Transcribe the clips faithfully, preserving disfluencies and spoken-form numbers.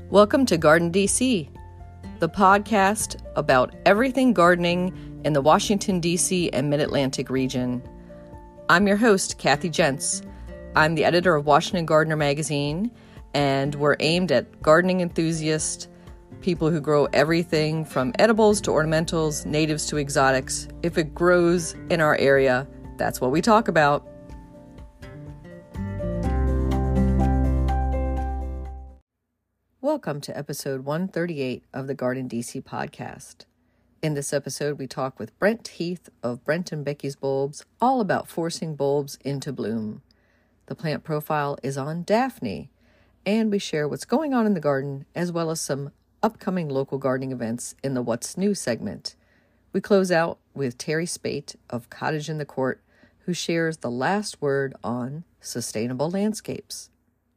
Welcome to Garden D C, the podcast about everything gardening in the Washington, D C and Mid-Atlantic region. I'm your host, Kathy Jentz. I'm the editor of Washington Gardener magazine, and we're aimed at gardening enthusiasts, people who grow everything from edibles to ornamentals, natives to exotics. If it grows in our area, that's what we talk about. Welcome to episode one thirty-eight of the Garden D C podcast. In this episode, we talk with Brent Heath of Brent and Becky's Bulbs, all about forcing bulbs into bloom. The plant profile is on Daphne, and we share what's going on in the garden, as well as some upcoming local gardening events in the What's New segment. We close out with Terry Spate of Cottage in the Court, who shares the last word on sustainable landscapes.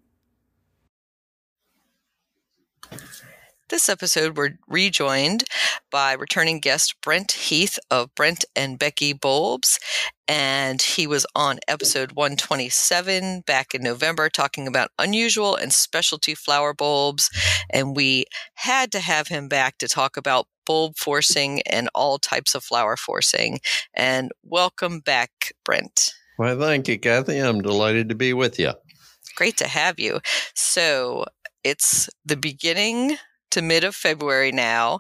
This episode, we're rejoined by returning guest Brent Heath of Brent and Becky Bulbs, and he was on episode one twenty-seven back in November talking about unusual and specialty flower bulbs, and we had to have him back to talk about bulb forcing and all types of flower forcing. And welcome back, Brent. Well, thank you, Kathy. I'm delighted to be with you. Great to have you. So it's the beginning to mid of February now,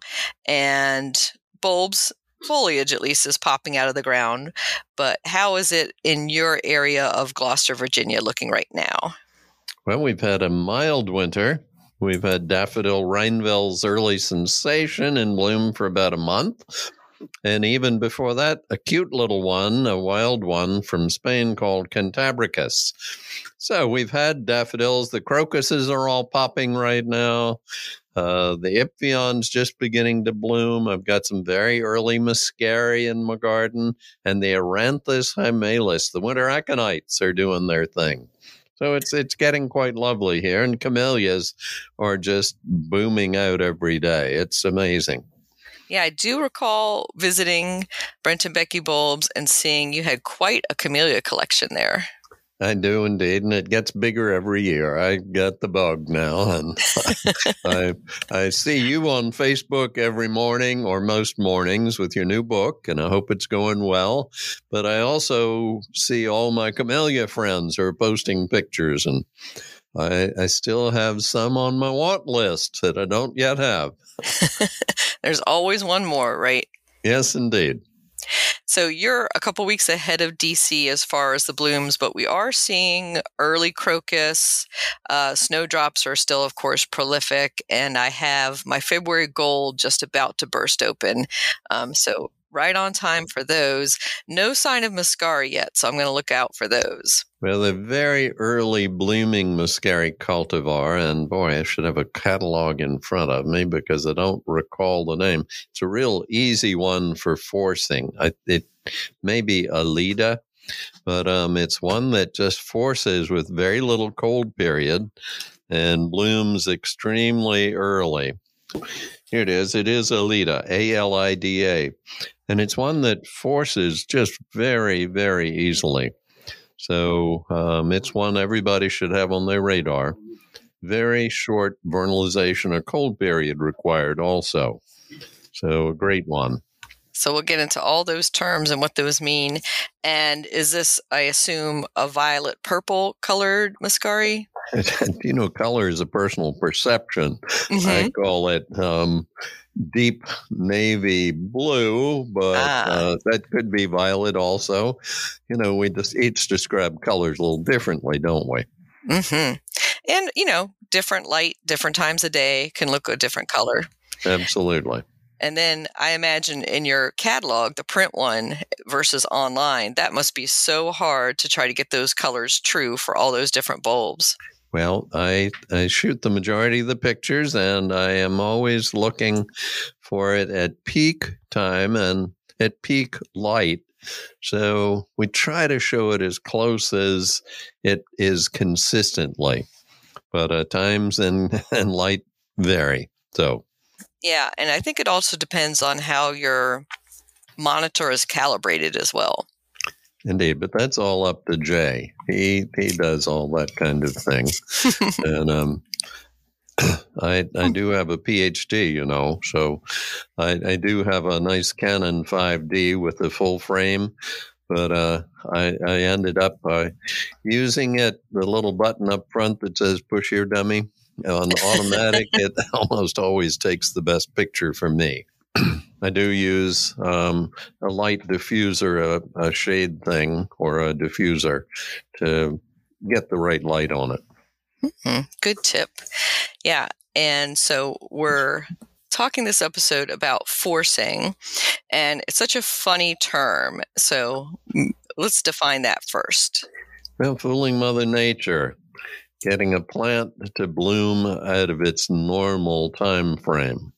and bulbs, foliage at least, is popping out of the ground. But how is it in your area of Gloucester, Virginia, looking right now? Well, we've had a mild winter. We've had Daffodil Reinville's early sensation in bloom for about a month. And even before that, a cute little one, a wild one from Spain called Cantabricus. So we've had daffodils. The crocuses are all popping right now. Uh, the Iphyon's just beginning to bloom. I've got some very early muscari in my garden. And the Aranthus hymalis, the winter aconites, are doing their thing. So it's it's getting quite lovely here. And camellias are just booming out every day. It's amazing. Yeah, I do recall visiting Brent and Becky Bulbs and seeing you had quite a camellia collection there. I do indeed, and it gets bigger every year. I got the bug now, and I I see you on Facebook every morning or most mornings with your new book, and I hope it's going well. But I also see all my camellia friends are posting pictures, and I, I still have some on my want list that I don't yet have. There's always one more, right? Yes, indeed. So you're a couple weeks ahead of D C as far as the blooms, but we are seeing early crocus. Uh, snowdrops are still, of course, prolific, and I have my February gold just about to burst open. Um, so right on time for those. No sign of muscari yet, so I'm going to look out for those. Well, the very early blooming muscari cultivar, and boy, I should have a catalog in front of me because I don't recall the name. It's a real easy one for forcing. I, it may be Alida, but um, it's one that just forces with very little cold period and blooms extremely early. Here it is. It is Alida, A L I D A. And it's one that forces just very, very easily. So um, it's one everybody should have on their radar. Very short vernalization or cold period required also. So a great one. So we'll get into all those terms and what those mean. And is this, I assume, a violet purple colored muscari? You know, color is a personal perception. Mm-hmm. I call it um, deep navy blue, but ah. uh, that could be violet also. You know, we just each describe colors a little differently, don't we? Mm-hmm. And, you know, different light, different times of day can look a different color. Absolutely. And then I imagine in your catalog, the print one versus online, that must be so hard to try to get those colors true for all those different bulbs. Well, I, I shoot the majority of the pictures, and I am always looking for it at peak time and at peak light. So we try to show it as close as it is consistently. But uh, times and, and light vary. So. Yeah, and I think it also depends on how your monitor is calibrated as well. Indeed, but that's all up to Jay. He he does all that kind of thing. And um, I, I do have a P H D, you know, so I, I do have a nice Canon five D with a full frame, but uh, I, I ended up uh, using it, the little button up front that says push here dummy on automatic. It almost always takes the best picture for me. I do use um, a light diffuser, a, a shade thing or a diffuser to get the right light on it. Mm-hmm. Good tip. Yeah. And so we're talking this episode about forcing, and it's such a funny term. So let's define that first. Well, fooling Mother Nature, getting a plant to bloom out of its normal time frame.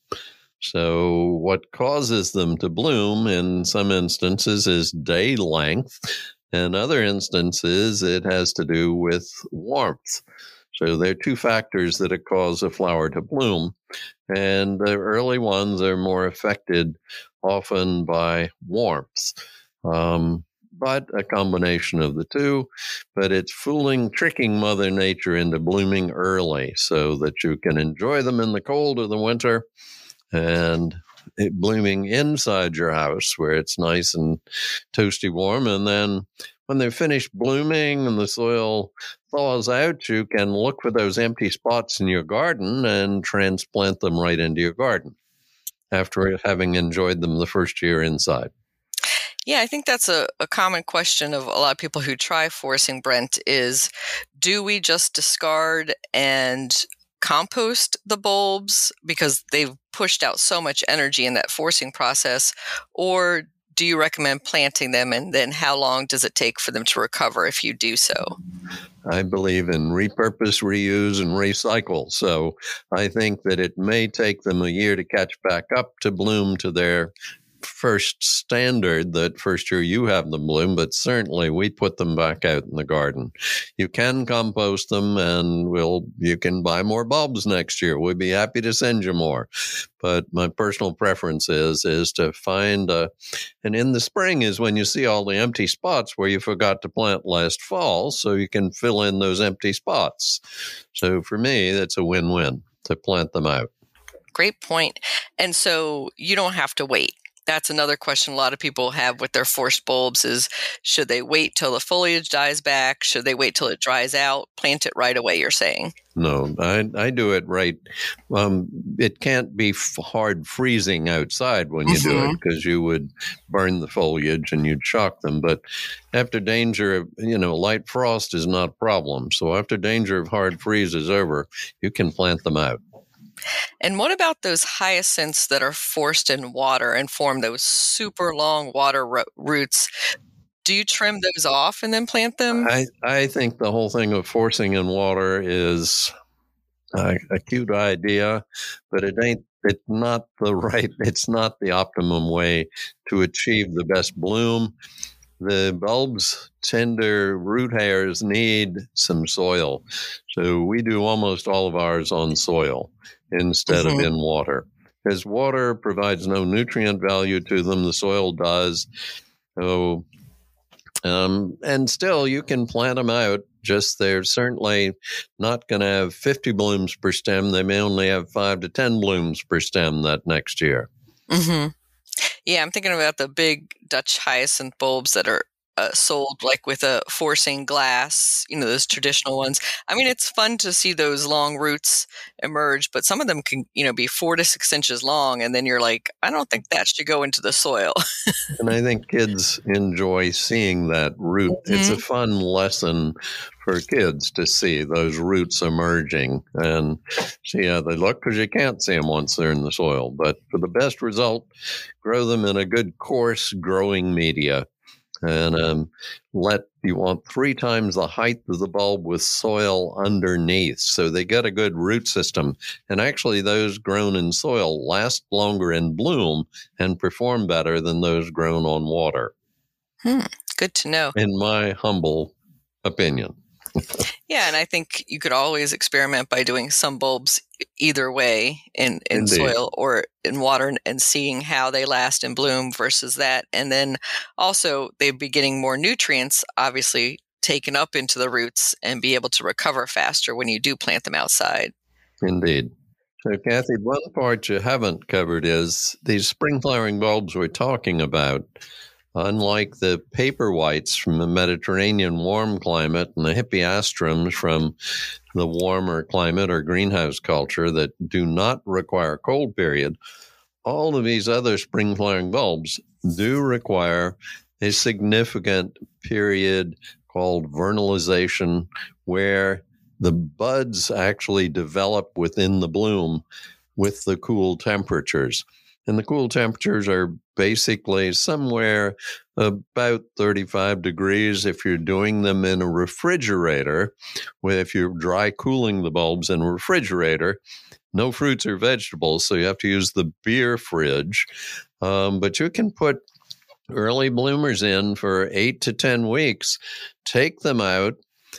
So what causes them to bloom in some instances is day length. In other instances, it has to do with warmth. So there are two factors that cause a flower to bloom. And the early ones are more affected often by warmth. Um, but a combination of the two. But it's fooling, tricking Mother Nature into blooming early so that you can enjoy them in the cold of the winter and it blooming inside your house where it's nice and toasty warm. And then when they're finished blooming and the soil thaws out, you can look for those empty spots in your garden and transplant them right into your garden after having enjoyed them the first year inside. Yeah, I think that's a, a common question of a lot of people who try forcing, Brent, is do we just discard and compost the bulbs because they've pushed out so much energy in that forcing process, or do you recommend planting them, and then how long does it take for them to recover if you do so? I believe in repurpose, reuse, and recycle. So I think that it may take them a year to catch back up to bloom to their first standard that first year you have them bloom, but certainly we put them back out in the garden. You can compost them and we'll, you can buy more bulbs next year. We'd be happy to send you more. But my personal preference is, is to find, a, and in the spring is when you see all the empty spots where you forgot to plant last fall, so you can fill in those empty spots. So for me, that's a win-win to plant them out. Great point. And so you don't have to wait. That's another question a lot of people have with their forced bulbs is, should they wait till the foliage dies back? Should they wait till it dries out? Plant it right away, you're saying? No, I, I do it right. Um, it can't be f- hard freezing outside when you mm-hmm. do it because you would burn the foliage and you'd shock them. But after danger of, you know, light frost is not a problem. So after danger of hard freeze is over, you can plant them out. And what about those hyacinths that are forced in water and form those super long water ro- roots? Do you trim those off and then plant them? I, I think the whole thing of forcing in water is a, a cute idea, but it ain't, it's not the right, it's not the optimum way to achieve the best bloom. The bulb's tender root hairs need some soil. So we do almost all of ours on soil instead mm-hmm. of in water. As water provides no nutrient value to them, the soil does. So, um, and still, you can plant them out. Just they're certainly not going to have fifty blooms per stem. They may only have five to ten blooms per stem that next year. Mm-hmm. Yeah, I'm thinking about the big Dutch hyacinth bulbs that are uh, sold like with a forcing glass, you know, those traditional ones. I mean, it's fun to see those long roots emerge, but some of them can, you know, be four to six inches long. And then you're like, I don't think that should go into the soil. And I think kids enjoy seeing that root. Mm-hmm. It's a fun lesson for kids to see those roots emerging and see how they look, because you can't see them once they're in the soil. But for the best result, grow them in a good coarse growing media. And um, let you want three times the height of the bulb with soil underneath. So they get a good root system. And actually, those grown in soil last longer in bloom and perform better than those grown on water. Hmm, good to know. In my humble opinion. Yeah, and I think you could always experiment by doing some bulbs either way in, in soil or in water and, and seeing how they last and bloom versus that. And then also they'd be getting more nutrients, obviously taken up into the roots and be able to recover faster when you do plant them outside. Indeed. So, Kathy, one part you haven't covered is these spring flowering bulbs we're talking about. Unlike the paper whites from the Mediterranean warm climate and the hippeastrums from the warmer climate or greenhouse culture that do not require a cold period, all of these other spring flowering bulbs do require a significant period called vernalization, where the buds actually develop within the bloom with the cool temperatures. And the cool temperatures are basically somewhere about thirty-five degrees if you're doing them in a refrigerator. If you're dry cooling the bulbs in a refrigerator, no fruits or vegetables, so you have to use the beer fridge. Um, but you can put early bloomers in for eight to ten weeks, take them out,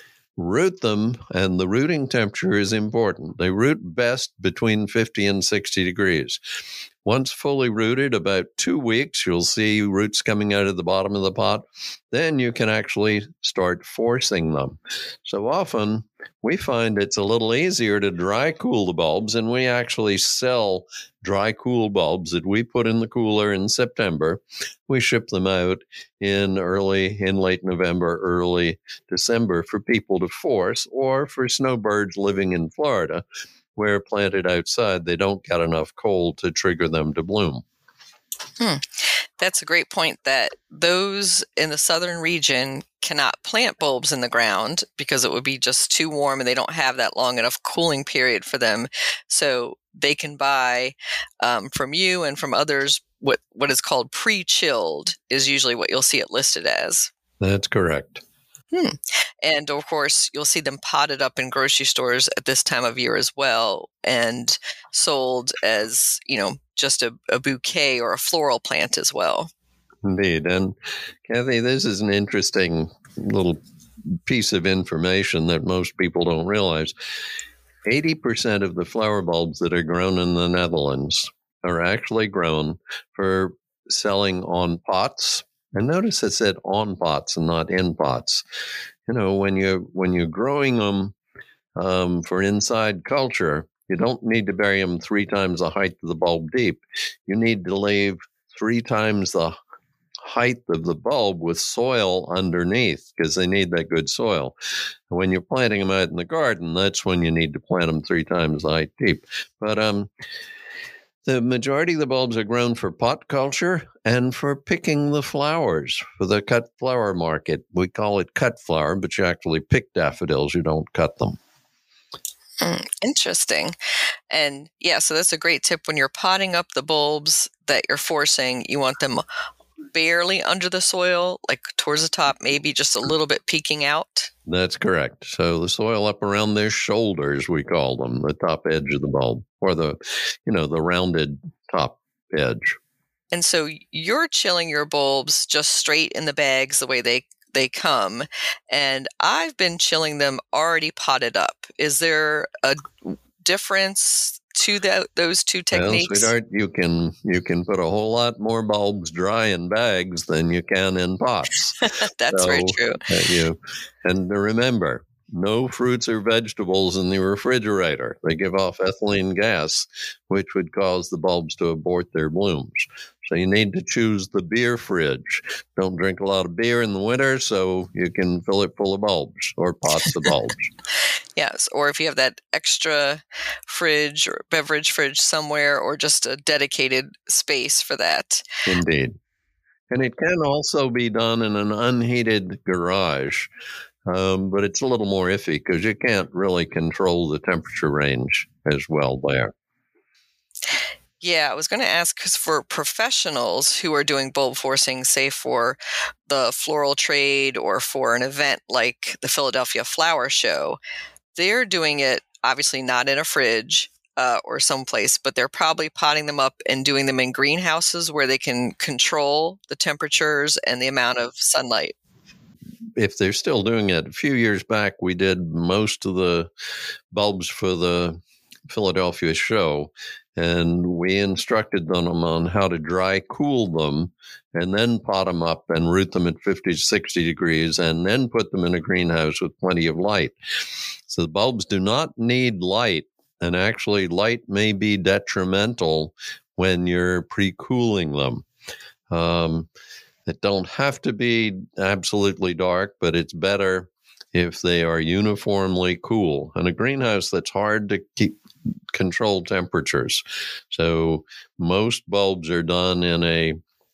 root them, and the rooting temperature is important. They root best between fifty and sixty degrees. Once fully rooted, about two weeks, you'll see roots coming out of the bottom of the pot. Then you can actually start forcing them. So often, we find it's a little easier to dry cool the bulbs, and we actually sell dry cool bulbs that we put in the cooler in September. We ship them out in early, in late November, early December for people to force, or for snowbirds living in Florida, where planted outside, they don't get enough cold to trigger them to bloom. Hmm. That's a great point, that those in the southern region cannot plant bulbs in the ground because it would be just too warm and they don't have that long enough cooling period for them. So they can buy um, from you and from others what, what is called pre-chilled is usually what you'll see it listed as. That's correct. Hmm. And of course, you'll see them potted up in grocery stores at this time of year as well, and sold as, you know, just a, a bouquet or a floral plant as well. Indeed. And Kathy, this is an interesting little piece of information that most people don't realize. eighty percent of the flower bulbs that are grown in the Netherlands are actually grown for selling on pots. And notice it said on pots and not in pots. You know, when you when you're growing them um, for inside culture, you don't need to bury them three times the height of the bulb deep. You need to leave three times the height of the bulb with soil underneath, because they need that good soil. And when you're planting them out in the garden, that's when you need to plant them three times the height deep. But um. The majority of the bulbs are grown for pot culture and for picking the flowers for the cut flower market. We call it cut flower, but you actually pick daffodils. You don't cut them. Mm, interesting. And yeah, so that's a great tip. When you're potting up the bulbs that you're forcing, you want them barely under the soil, like towards the top, maybe just a little bit peeking out. That's correct. So the soil up around their shoulders, we call them, the top edge of the bulb, or the, you know, the rounded top edge. And so you're chilling your bulbs just straight in the bags the way they, they come. And I've been chilling them already potted up. Is there a difference to that, those two techniques? Well, sweetheart, you can you can put a whole lot more bulbs dry in bags than you can in pots. That's so, very true. Uh, you, and remember, no fruits or vegetables in the refrigerator. They give off ethylene gas, which would cause the bulbs to abort their blooms. So you need to choose the beer fridge. Don't drink a lot of beer in the winter, so you can fill it full of bulbs or pots of bulbs. Yes, or if you have that extra fridge or beverage fridge somewhere, or just a dedicated space for that. Indeed. And it can also be done in an unheated garage, um, but it's a little more iffy because you can't really control the temperature range as well there. Yeah, I was going to ask, because for professionals who are doing bulb forcing, say for the floral trade or for an event like the Philadelphia Flower Show, they're doing it obviously not in a fridge uh, or someplace, but they're probably potting them up and doing them in greenhouses where they can control the temperatures and the amount of sunlight. If they're still doing it, a few years back, we did most of the bulbs for the Philadelphia show, and we instructed them on how to dry cool them and then pot them up and root them at fifty to sixty degrees and then put them in a greenhouse with plenty of light. So the bulbs do not need light And actually, light may be detrimental when you're pre-cooling them. Um, it don't have to be absolutely dark, but it's better if they are uniformly cool. In a greenhouse, that's hard to keep control temperatures. So most bulbs are done in a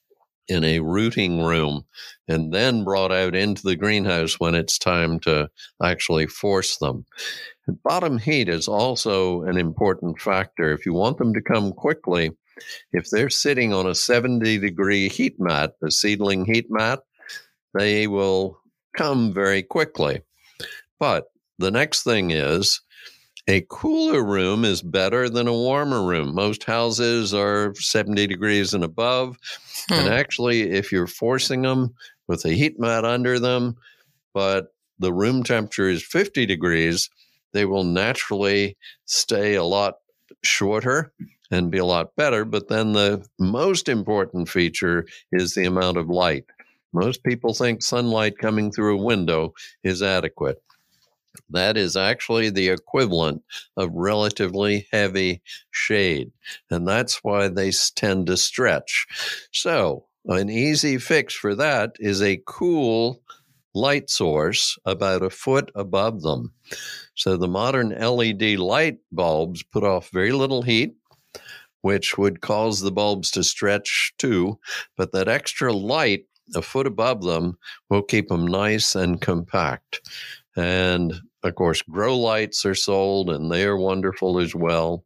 in a rooting room and then brought out into the greenhouse when it's time to actually force them. And bottom heat is also an important factor. If you want them to come quickly, if they're sitting on a seventy degree heat mat, a seedling heat mat, they will come very quickly. But the next thing is, a cooler room is better than a warmer room. Most houses are seventy degrees and above. Hmm. And actually, if you're forcing them with a heat mat under them, but the room temperature is fifty degrees, they will naturally stay a lot shorter and be a lot better. But then the most important feature is the amount of light. Most people think sunlight coming through a window is adequate. That is actually the equivalent of relatively heavy shade, and that's why they tend to stretch. So an easy fix for that is a cool light source about a foot above them. So the modern L E D light bulbs put off very little heat, which would cause the bulbs to stretch too, but that extra light a foot above them will keep them nice and compact. And of course, grow lights are sold and they are wonderful as well.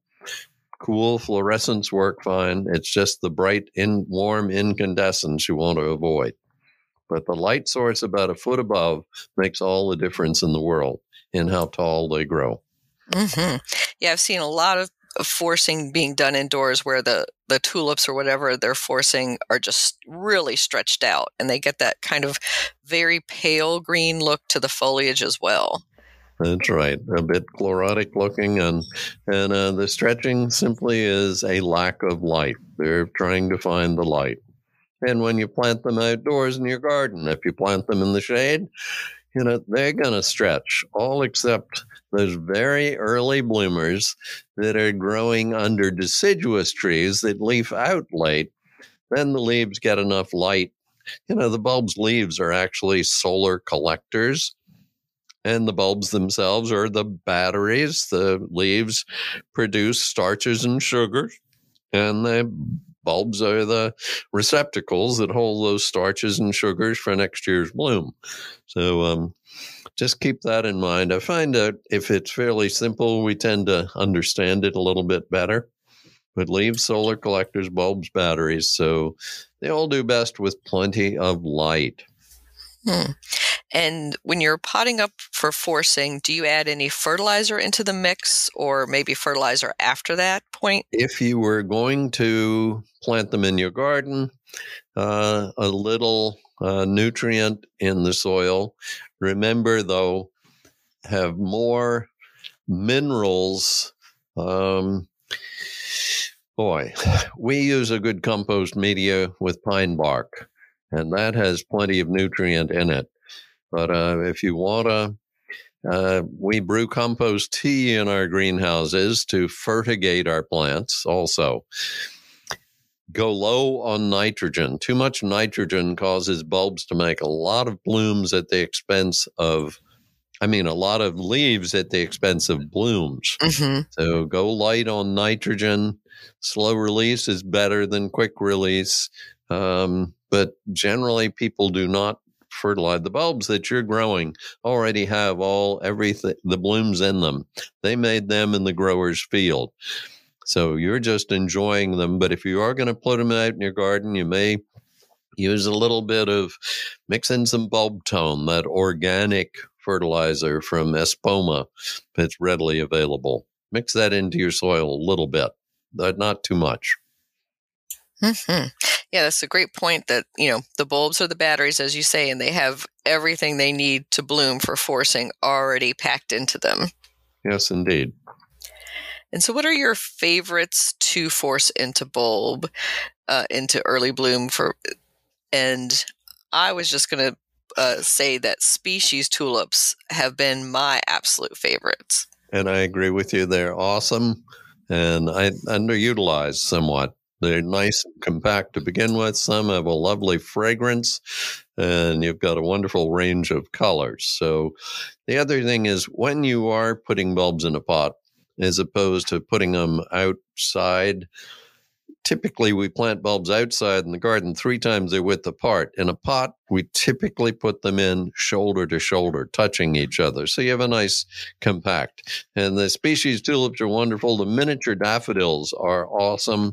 Cool fluorescents work fine. It's just the bright, in, warm incandescence you want to avoid. But the light source about a foot above makes all the difference in the world in how tall they grow. Mm-hmm. Yeah, I've seen a lot of forcing being done indoors where the, the tulips or whatever they're forcing are just really stretched out, and they get that kind of very pale green look to the foliage as well. That's right. A bit chlorotic looking, and and uh, the stretching simply is a lack of light. They're trying to find the light. And when you plant them outdoors in your garden, if you plant them in the shade, you know, they're going to stretch, all except those very early bloomers that are growing under deciduous trees that leaf out late. Then the leaves get enough light. You know, the bulb's leaves are actually solar collectors, and the bulbs themselves are the batteries. The leaves produce starches and sugars, and the bulbs are the receptacles that hold those starches and sugars for next year's bloom. So um, just keep that in mind. I find that if it's fairly simple, we tend to understand it a little bit better. But leaves, solar collectors, bulbs, batteries. So they all do best with plenty of light. Hmm. And when you're potting up for forcing, do you add any fertilizer into the mix, or maybe fertilizer after that point? If you were going to plant them in your garden, uh, a little uh, nutrient in the soil. Remember, though, have more minerals. Um, boy, we use a good compost media with pine bark, and that has plenty of nutrient in it. But uh, if you want to, uh, we brew compost tea in our greenhouses to fertigate our plants also. Go low on nitrogen. Too much nitrogen causes bulbs to make a lot of blooms at the expense of, I mean, a lot of leaves at the expense of blooms. Mm-hmm. So go light on nitrogen. Slow release is better than quick release. Um, but generally, people do not fertilize. The bulbs that you're growing already have all everything, the blooms in them. They made them in the grower's field. So you're just enjoying them. But if you are going to put them out in your garden, you may use a little bit of, mix in some bulb tone, that organic fertilizer from Espoma that's readily available. Mix that into your soil a little bit, but not too much. Mm-hmm. Yeah, that's a great point that, you know, the bulbs are the batteries, as you say, and they have everything they need to bloom for forcing already packed into them. Yes, indeed. And so what are your favorites to force into bulb, uh, into early bloom for? And I was just going to uh, say that species tulips have been my absolute favorites. And I agree with you. They're awesome and I underutilized somewhat. They're nice and compact to begin with. Some have a lovely fragrance, and you've got a wonderful range of colors. So the other thing is when you are putting bulbs in a pot, as opposed to putting them outside, typically we plant bulbs outside in the garden three times their width apart. In a pot, we typically put them in shoulder to shoulder, touching each other. So you have a nice compact. And the species tulips are wonderful. The miniature daffodils are awesome.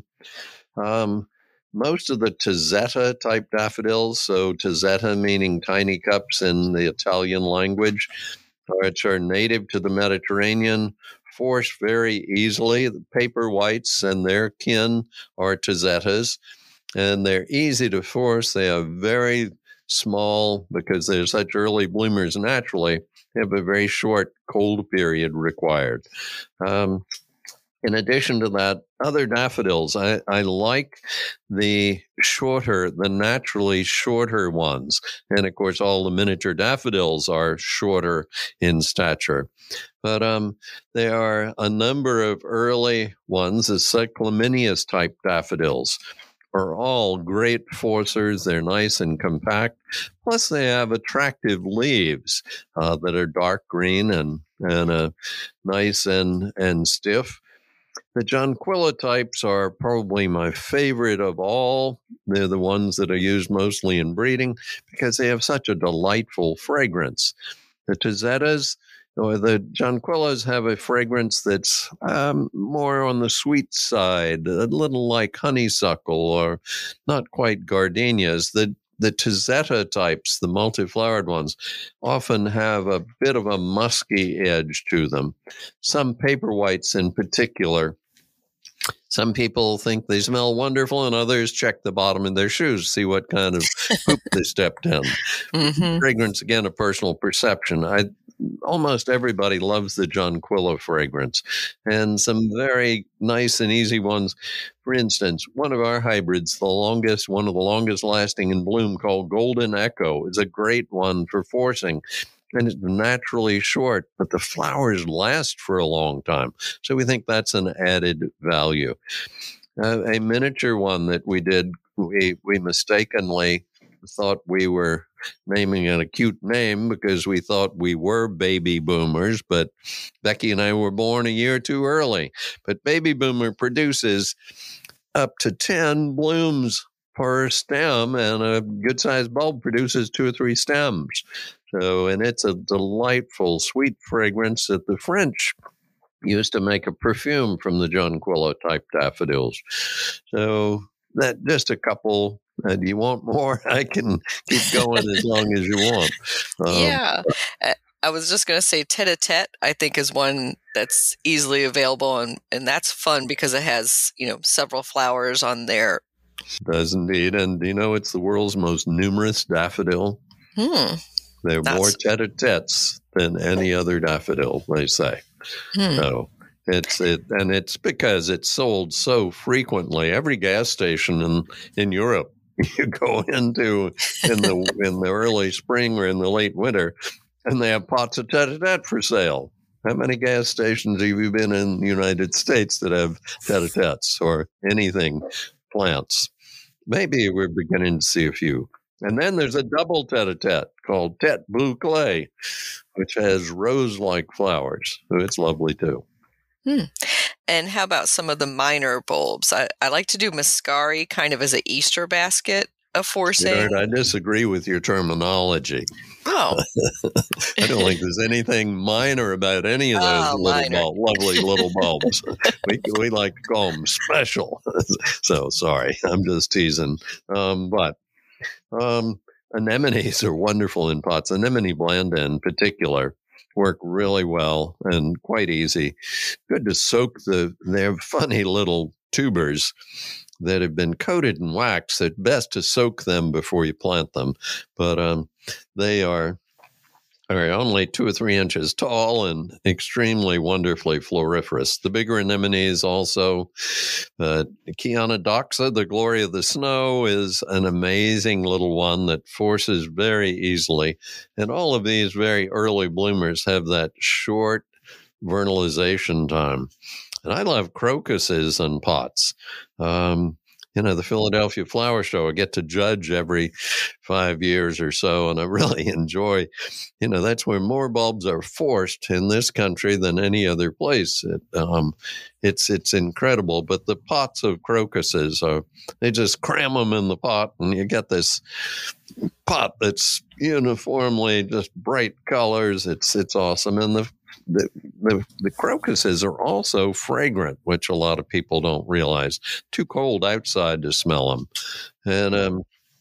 Um, most of the Tazetta type daffodils, so Tazetta meaning tiny cups in the Italian language, which are native to the Mediterranean, force very easily. The paper whites and their kin are Tazettas, and they're easy to force. They are very small because they're such early bloomers naturally. They have a very short cold period required. Um, In addition to that, other daffodils, I, I like the shorter, the naturally shorter ones. And of course, all the miniature daffodils are shorter in stature. But um, there are a number of early ones, the cyclaminius type daffodils are all great forcers. They're nice and compact. Plus, they have attractive leaves uh, that are dark green and, and uh, nice and, and stiff. The jonquilla types are probably my favorite of all. They're the ones that are used mostly in breeding because they have such a delightful fragrance. The Tazettas or the jonquillas have a fragrance that's um, more on the sweet side, a little like honeysuckle or not quite gardenias. The The Tazetta types, the multiflowered ones, often have a bit of a musky edge to them. Some paper whites in particular. Some people think they smell wonderful, and others check the bottom of their shoes, see what kind of poop they stepped in. Mm-hmm. Fragrance, again, a personal perception. I almost everybody loves the jonquilla fragrance, and some very nice and easy ones. For instance, one of our hybrids, the longest, one of the longest lasting in bloom, called Golden Echo, is a great one for forcing. And it's naturally short, but the flowers last for a long time. So we think that's an added value. Uh, a miniature one that we did, we, we mistakenly thought we were naming an cute name because we thought we were baby boomers, but Becky and I were born a year too early. But baby boomer produces up to ten blooms per stem, and a good-sized bulb produces two or three stems. So, and it's a delightful, sweet fragrance that the French used to make a perfume from the jonquilla-type daffodils. So, that just a couple. Uh, do you want more? I can keep going as long as you want. Um, yeah. I was just going to say tete-a-tete, I think, is one that's easily available, and, and that's fun because it has, you know, several flowers on there. Does indeed. And, you know, it's the world's most numerous daffodil. Hmm. There are That's... more tete-a-tetes than any other daffodil, they say. Hmm. So it's it, and it's because it's sold so frequently. Every gas station in, in Europe you go into in the in the early spring or in the late winter, and they have pots of tete-a-tete for sale. How many gas stations have you been in the United States that have tete-a-tetes or anything plants? Maybe we're beginning to see a few. And then there's a double tete-a-tete called Tete Blue Clay, which has rose-like flowers. So it's lovely too. Hmm. And how about some of the minor bulbs? I, I like to do Muscari kind of as an Easter basket of forcing. Jared, I disagree with your terminology. Oh. I don't think there's anything minor about any of those oh, little bulb, lovely little bulbs. we, we like to call them special. So sorry, I'm just teasing. Um, but um, anemones are wonderful in pots. Anemone blanda in particular work really well and quite easy. Good to soak the, they're funny little tubers that have been coated in wax. It's best to soak them before you plant them. But um, they are, are only two or three inches tall and extremely wonderfully floriferous. The bigger anemones also, uh, Kianodoxa, the glory of the snow, is an amazing little one that forces very easily. And all of these very early bloomers have that short, vernalization time. And I love crocuses and pots. Um, you know, the Philadelphia Flower Show, I get to judge every five years or so, and I really enjoy, you know, that's where more bulbs are forced in this country than any other place. It, um, it's it's incredible. But the pots of crocuses, are, they just cram them in the pot, and you get this pot that's uniformly just bright colors. It's it's awesome. And the The, the the crocuses are also fragrant, which a lot of people don't realize. Too cold outside to smell them. And um,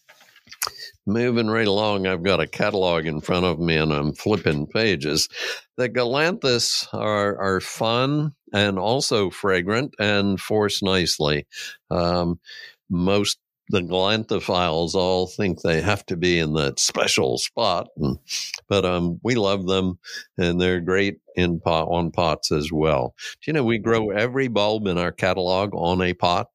moving right along, I've got a catalog in front of me, and I'm flipping pages. The galanthus are are fun and also fragrant and force nicely. Um, most the galanthophiles all think they have to be in that special spot, and, but um, we love them, and they're great in pot on pots as well. You know, we grow every bulb in our catalog on a pot,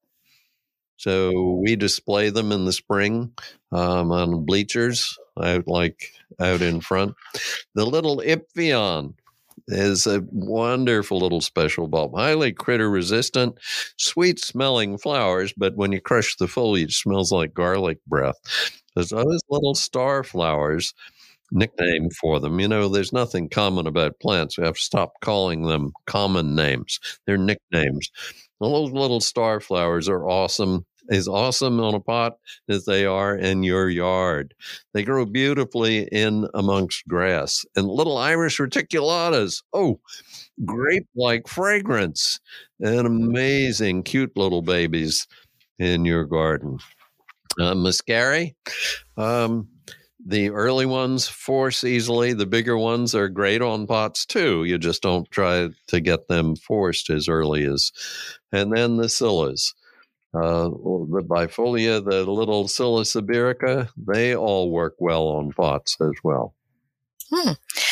so we display them in the spring um, on bleachers out like out in front. The little Iphion is a wonderful little special bulb, highly critter resistant, sweet smelling flowers, but when you crush the foliage, smells like garlic breath. There's those little star flowers, nickname for them. You know, there's nothing common about plants. We have to stop calling them common names. They're nicknames. Those little star flowers are awesome. As awesome on a pot as they are in your yard. They grow beautifully in amongst grass. And little Iris reticulatas, oh, grape-like fragrance, and amazing, cute little babies in your garden. Uh, Muscari, um, the early ones force easily. The bigger ones are great on pots too. You just don't try to get them forced as early as. And then the Scillas. Uh, the bifolia, the little Scilla sibirica, they all work well on pots as well. Hmm.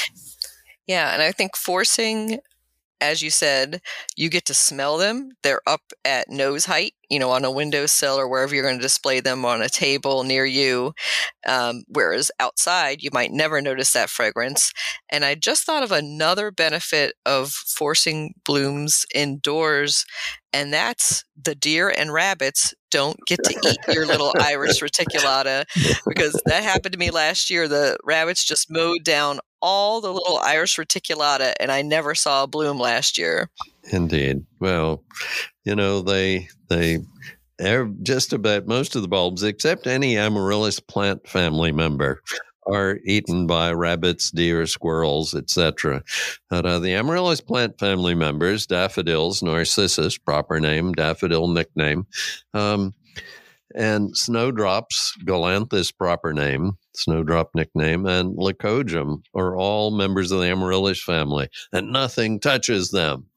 Yeah, and I think forcing, as you said, you get to smell them. They're up at nose height, you know, on a windowsill or wherever you're going to display them on a table near you. Um, whereas outside, you might never notice that fragrance. And I just thought of another benefit of forcing blooms indoors, and that's the deer and rabbits don't get to eat your little Iris reticulata, because that happened to me last year. The rabbits just mowed down all the little Iris reticulata, and I never saw a bloom last year. Indeed. Well, you know, they they are just about most of the bulbs, except any amaryllis plant family member, are eaten by rabbits, deer, squirrels, et cetera. But uh, the amaryllis plant family members, daffodils, narcissus, proper name, daffodil nickname, um, and snowdrops, galanthus, proper name, snowdrop nickname, and leucojum are all members of the amaryllis family, and nothing touches them.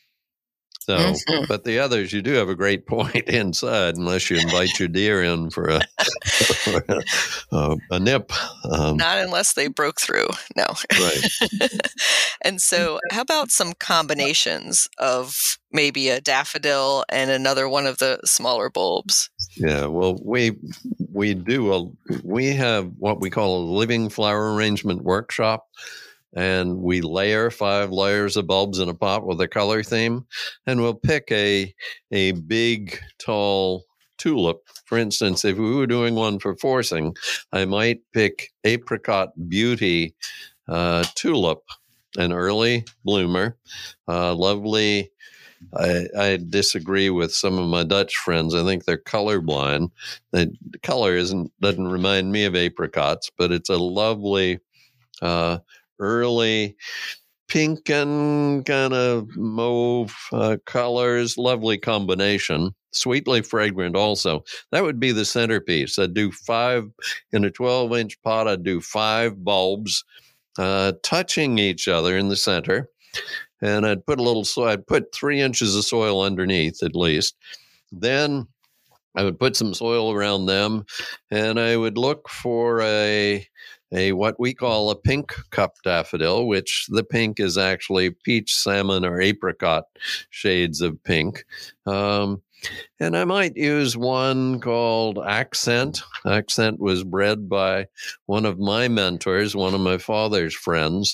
So, mm-hmm. But the others, you do have a great point inside, unless you invite your deer in for a for a, uh, a nip. Um, Not unless they broke through. No. Right. And so, how about some combinations of maybe a daffodil and another one of the smaller bulbs? Yeah. Well, we we do a we have what we call a living flower arrangement workshop. And we layer five layers of bulbs in a pot with a color theme, and we'll pick a a big, tall tulip. For instance, if we were doing one for forcing, I might pick Apricot Beauty uh, tulip, an early bloomer, uh, lovely. I, I disagree with some of my Dutch friends. I think they're colorblind. The color isn't doesn't remind me of apricots, but it's a lovely. Uh, Early pink and kind of mauve uh, colors, lovely combination. Sweetly fragrant also. That would be the centerpiece. I'd do five, in a twelve-inch pot, I'd do five bulbs uh, touching each other in the center. And I'd put a little, so I'd put three inches of soil underneath at least. Then I would put some soil around them, and I would look for a a what we call a pink cup daffodil, which the pink is actually peach, salmon, or apricot shades of pink. Um, and I might use one called Accent. Accent was bred by one of my mentors, one of my father's friends.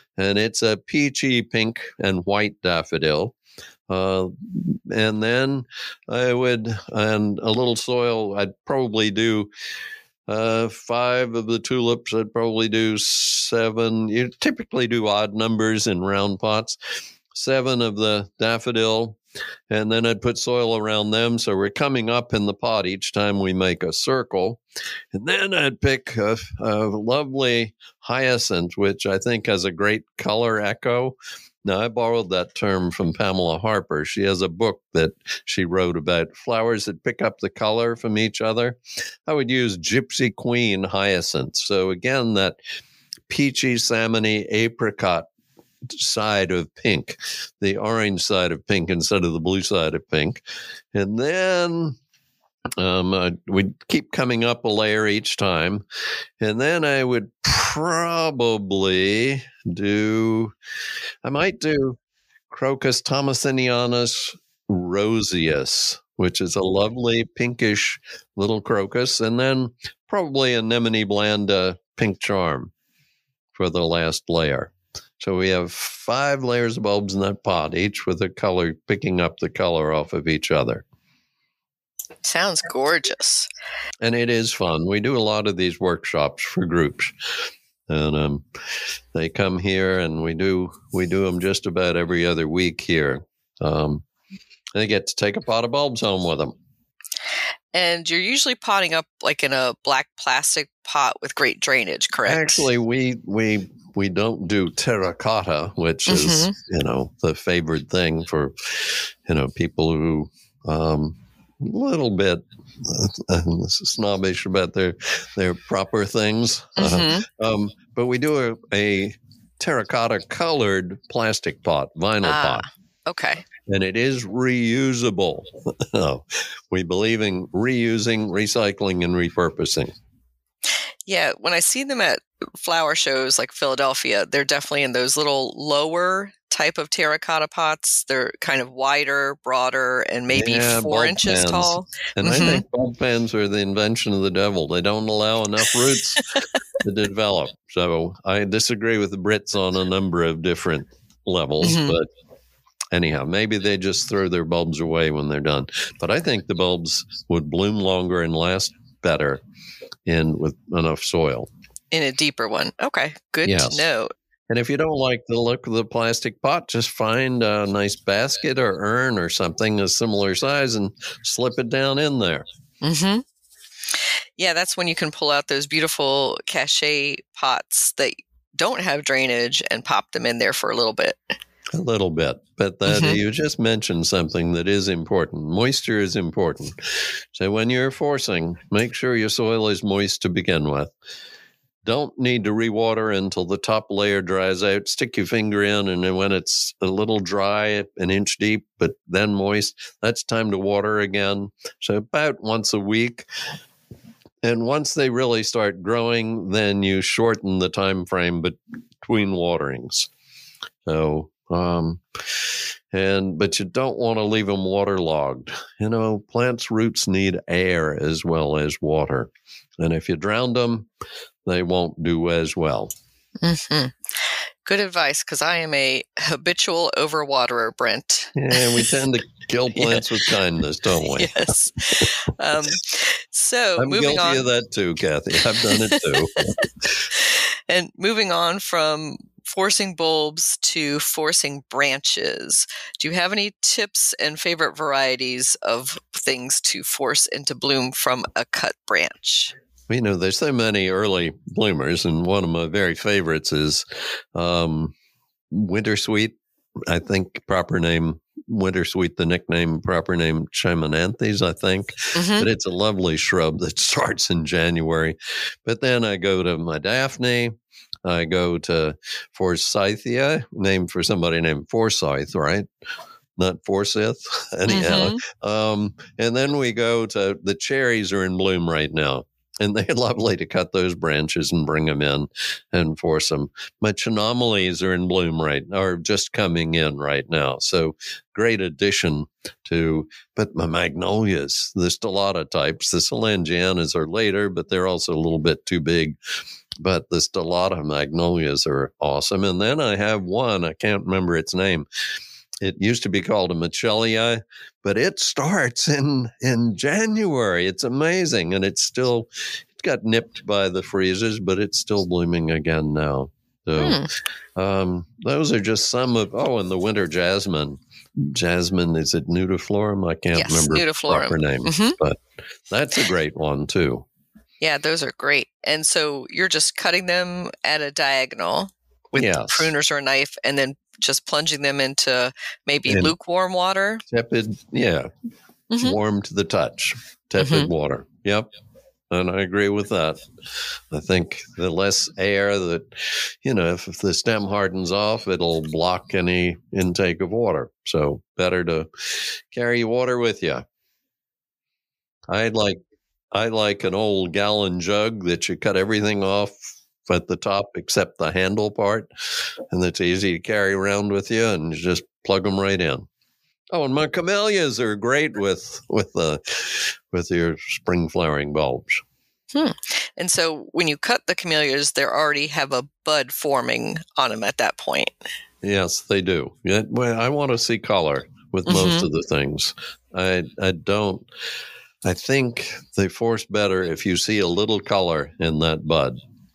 and it's a peachy pink and white daffodil. Uh, and then I would, and a little soil, I'd probably do uh, five of the tulips. I'd probably do seven. You typically do odd numbers in round pots. Seven of the daffodil, and then I'd put soil around them. So we're coming up in the pot each time we make a circle. And then I'd pick a, a lovely hyacinth, which I think has a great color echo. Now, I borrowed that term from Pamela Harper. She has a book that she wrote about flowers that pick up the color from each other. I would use Gypsy Queen hyacinth. So again, that peachy, salmony, apricot side of pink, the orange side of pink instead of the blue side of pink. And then um, uh, we'd keep coming up a layer each time. And then I would probably do, I might do Crocus thomasinianus roseus, which is a lovely pinkish little crocus. And then probably Anemone blanda pink charm for the last layer. So we have five layers of bulbs in that pot, each with a color, picking up the color off of each other. Sounds gorgeous. And it is fun. We do a lot of these workshops for groups. And um, they come here, and we do we do them just about every other week here. Um, they get to take a pot of bulbs home with them. And you're usually potting up like in a black plastic pot with great drainage, correct? Actually, we we we don't do terracotta, which mm-hmm. is, you know, the favored thing for, you know, people who um, a little bit uh, snobbish about their their proper things. Mm-hmm. Uh, um, but we do a, a terracotta colored plastic pot, vinyl ah, pot. Okay. And it is reusable. We believe in reusing, recycling, and repurposing. Yeah, when I see them at flower shows like Philadelphia, they're definitely in those little lower type of terracotta pots. They're kind of wider, broader, and maybe yeah, four inches fans. tall. And mm-hmm. I think bulb fans are the invention of the devil. They don't allow enough roots to develop. So I disagree with the Brits on a number of different levels, mm-hmm. but anyhow, maybe they just throw their bulbs away when they're done. But I think the bulbs would bloom longer and last better in with enough soil. In a deeper one. Okay, good yes. to know. And if you don't like the look of the plastic pot, just find a nice basket or urn or something a similar size and slip it down in there. Mm-hmm. Yeah, that's when you can pull out those beautiful cachet pots that don't have drainage and pop them in there for a little bit. A little bit, but that mm-hmm. you just mentioned something that is important. Moisture is important. So when you're forcing, make sure your soil is moist to begin with. Don't need to rewater until the top layer dries out. Stick your finger in, and then when it's a little dry, an inch deep, but then moist, that's time to water again. So about once a week. And once they really start growing, then you shorten the time frame between waterings. So Um, and, but you don't want to leave them waterlogged. You know, plants' roots need air as well as water. And if you drown them, they won't do as well. Mm-hmm. Good advice, because I am a habitual overwaterer, Brent. Yeah, we tend to kill plants yeah. with kindness, don't we? Yes. Um, so I'm moving guilty on. of that too, Kathy. I've done it too. And moving on from forcing bulbs to forcing branches. Do you have any tips and favorite varieties of things to force into bloom from a cut branch? You know, there's so many early bloomers, and one of my very favorites is um, Wintersweet. I think proper name Wintersweet, the nickname, proper name Chimonanthes, I think. Mm-hmm. But it's a lovely shrub that starts in January. But then I go to my Daphne. I go to Forsythia, named for somebody named Forsyth, right? Not Forsyth. Anyhow. Mm-hmm. Um, and then we go to the cherries are in bloom right now. And they're lovely to cut those branches and bring them in and force them. My chinomalies are in bloom right now, are just coming in right now. So great addition to, but my magnolias, the stellata types, the Solangianas are later, but they're also a little bit too big. but the stellata magnolias are awesome. And then I have one, I can't remember its name. It used to be called a Michelia, but it starts in, in January. It's amazing. And it's still, it got nipped by the freezes, but it's still blooming again now. So hmm. um, those are just some of, oh, and the winter jasmine. Jasmine, is it nudiflorum? I can't yes, remember the nudiflorum. proper name, mm-hmm. but that's a great one too. Yeah, those are great. And so you're just cutting them at a diagonal with yes. pruners or a knife, and then just plunging them into maybe and lukewarm water. Tepid, yeah. Mm-hmm. Warm to the touch. Tepid mm-hmm. water. Yep. And I agree with that. I think the less air that, you know, if, if the stem hardens off, it'll block any intake of water. So better to carry water with you. I'd like, I like an old gallon jug that you cut everything off at the top except the handle part, and it's easy to carry around with you, and you just plug them right in. Oh, and my camellias are great with with the uh, with your spring flowering bulbs. Hmm. And so when you cut the camellias, they already have a bud forming on them at that point. Yes, they do. Yeah, well, I want to see color with mm-hmm. most of the things. I I don't. I think they force better if you see a little color in that bud.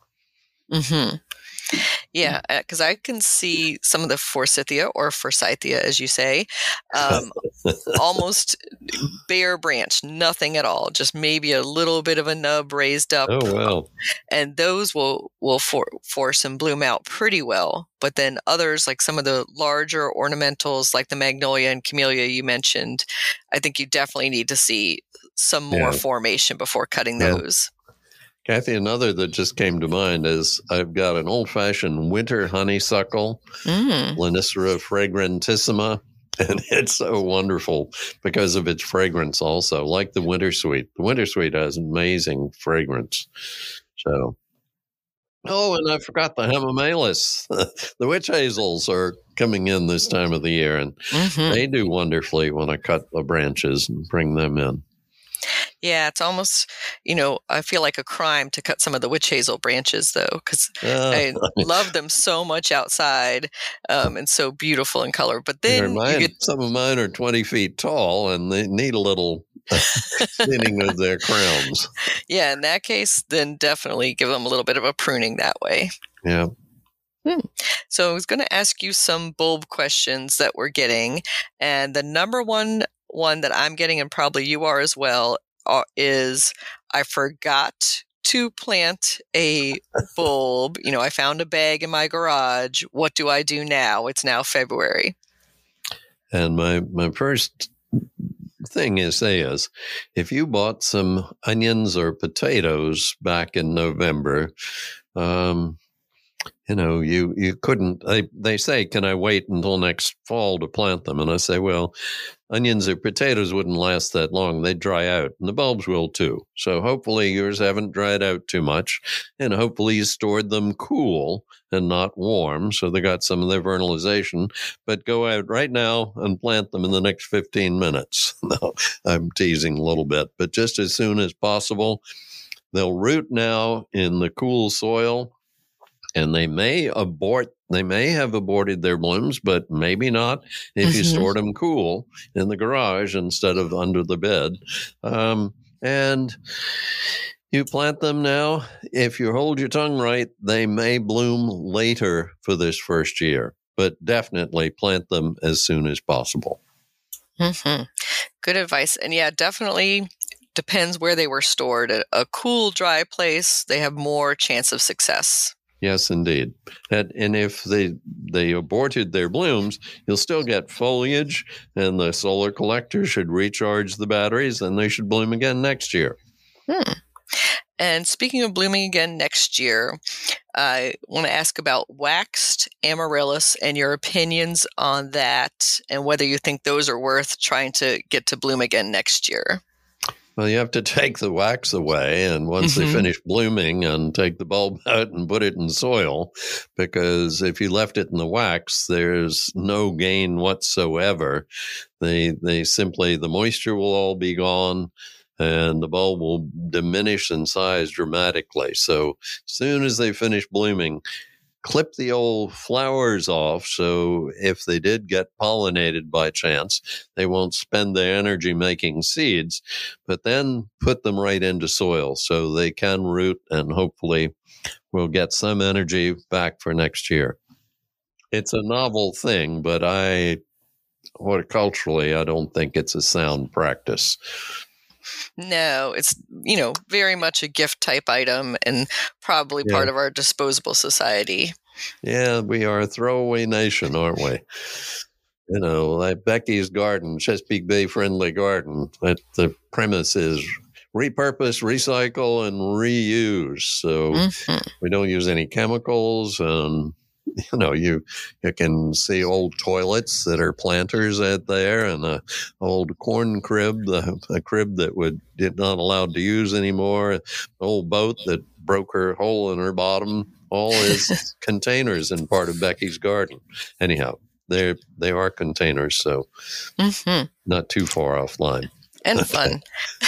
Mm-hmm. Yeah, because I can see some of the forsythia or forsythia, as you say, um, almost bare branch, nothing at all, just maybe a little bit of a nub raised up. Oh, wow. And those will, will for, force and bloom out pretty well. But then others, like some of the larger ornamentals, like the magnolia and camellia you mentioned, I think you definitely need to see some more yeah. formation before cutting yeah. those. Kathy, another that just came to mind is I've got an old-fashioned winter honeysuckle, mm. Lonicera fragrantissima, and it's so wonderful because of its fragrance also, like the wintersweet. The wintersweet has amazing fragrance. So, oh, and I forgot the hemamelis. The witch hazels are coming in this time of the year, and mm-hmm. they do wonderfully when I cut the branches and bring them in. Yeah, it's almost, you know, I feel like a crime to cut some of the witch hazel branches, though, because uh, I love them so much outside um, and so beautiful in color. But then mine, you get some of mine are twenty feet tall and they need a little thinning of their crowns. Yeah, in that case, then definitely give them a little bit of a pruning that way. Yeah. Hmm. So I was going to ask you some bulb questions that we're getting. And the number one one that I'm getting, and probably you are as well, uh, is I forgot to plant a bulb. You know, I found a bag in my garage. What do I do now? It's now February. And my, my first thing is, say is, if you bought some onions or potatoes back in November, um, you know, you, you couldn't, they, they say, can I wait until next fall to plant them? And I say, well, onions or potatoes wouldn't last that long. They'd dry out, and the bulbs will too. So hopefully yours haven't dried out too much, and hopefully you stored them cool and not warm, so they got some of their vernalization. But go out right now and plant them in the next fifteen minutes. No, I'm teasing a little bit, but just as soon as possible. They'll root now in the cool soil, and they may abort, they may have aborted their blooms, but maybe not if mm-hmm. you stored them cool in the garage instead of under the bed. Um, and you plant them now. If you hold your tongue right, they may bloom later for this first year, but definitely plant them as soon as possible. Mm-hmm. Good advice. And yeah, definitely depends where they were stored. A, a cool, dry place, they have more chance of success. Yes, indeed. And, and if they they aborted their blooms, you'll still get foliage, and the solar collector should recharge the batteries, and they should bloom again next year. Hmm. And speaking of blooming again next year, I want to ask about waxed amaryllis and your opinions on that, and whether you think those are worth trying to get to bloom again next year. Well, you have to take the wax away, and once mm-hmm. they finish blooming, and take the bulb out and put it in soil, because if you left it in the wax, there's no gain whatsoever. They they simply, the moisture will all be gone, and the bulb will diminish in size dramatically. So as soon as they finish blooming, clip the old flowers off, so if they did get pollinated by chance, they won't spend their energy making seeds, but then put them right into soil so they can root, and hopefully we'll get some energy back for next year. It's a novel thing, but I, horticulturally, I don't think it's a sound practice. No, it's, you know, very much a gift type item and probably yeah. part of our disposable society. Yeah, we are a throwaway nation, aren't we? You know, like Becky's Garden, Chesapeake Bay Friendly Garden. That the premise is repurpose, recycle, and reuse. So mm-hmm. we don't use any chemicals, and you know, you you can see old toilets that are planters out there, and a old corn crib, the, a crib that would did not allowed to use anymore, an old boat that broke her hole in her bottom. All is containers in part of Becky's Garden. Anyhow, they they are containers, so mm-hmm. not too far offline. And fun.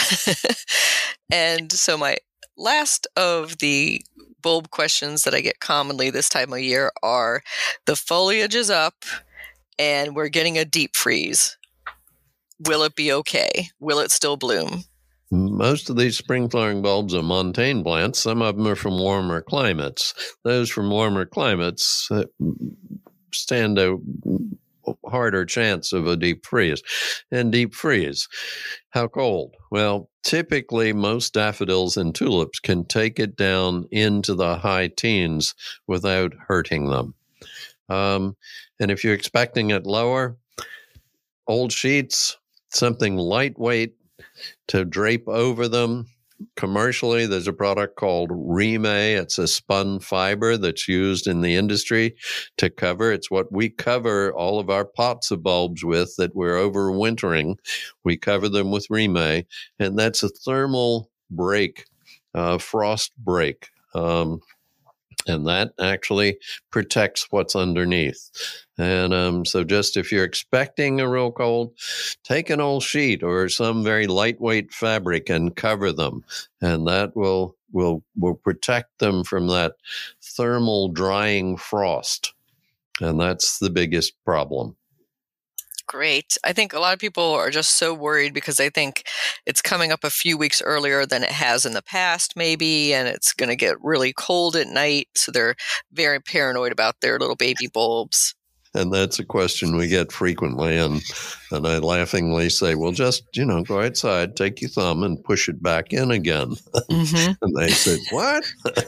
And so my last of the bulb questions that I get commonly this time of year are, the foliage is up and we're getting a deep freeze. Will it be okay? Will it still bloom? Most of these spring flowering bulbs are montane plants. Some of them are from warmer climates. Those from warmer climates uh, stand a harder chance of a deep freeze. And deep freeze, how cold? Well, typically most daffodils and tulips can take it down into the high teens without hurting them. Um, and if you're expecting it lower, old sheets, something lightweight to drape over them. Commercially, there's a product called Remay. It's a spun fiber that's used in the industry to cover. It's what we cover all of our pots of bulbs with that we're overwintering. We cover them with Remay, and that's a thermal break, uh, frost break. Um, and that actually protects what's underneath. And um, so just if you're expecting a real cold, take an old sheet or some very lightweight fabric and cover them. And that will will will protect them from that thermal drying frost. And that's the biggest problem. Great. I think a lot of people are just so worried because they think it's coming up a few weeks earlier than it has in the past, maybe, and it's going to get really cold at night. So they're very paranoid about their little baby bulbs. And that's a question we get frequently. And, and I laughingly say, well, just, you know, go outside, take your thumb and push it back in again. Mm-hmm. And they said, what?